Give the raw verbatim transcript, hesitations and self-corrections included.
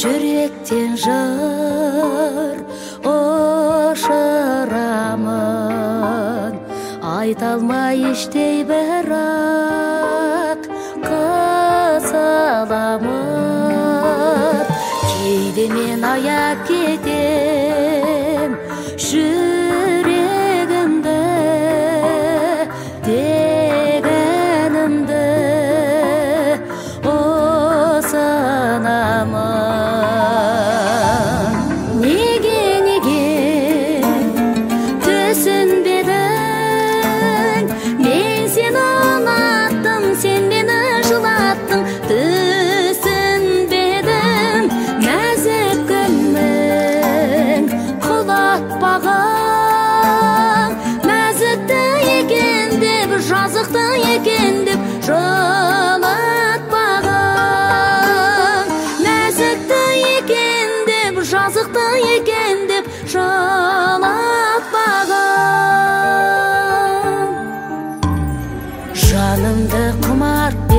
жүректен жыр ошырамын, айта алмай іштей бірақ қысыламын. Кейде мен аяп кетем жүрегімді, дегенімді осынамын. Неге, неге түсінбедің? Мен сені ұнаттым, сен мені жылаттың. Түсінбедім нәзік гүлмін құлатпаған, нәзікті екен деп, жазықты екен деп жылатпаған, нәзікті екен деп, жазықты екен деп жылатпаған. Жанымды құмар